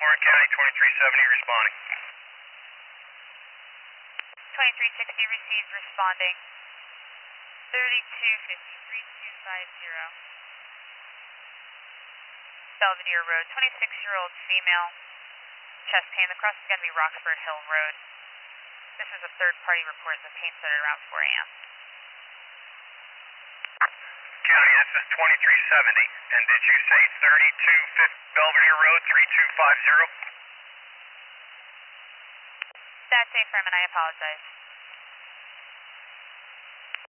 Orange County 2370 responding. 2360 received, responding. 3250-3250. Belvedere Road, 26-year-old female, chest pain. The cross is going to be Roxford Hill Road. This is a third-party report. The pain started around 4 a.m. County, this is 2370. And did you say 3250 Belvedere Road, 3250? That's affirm, and I apologize.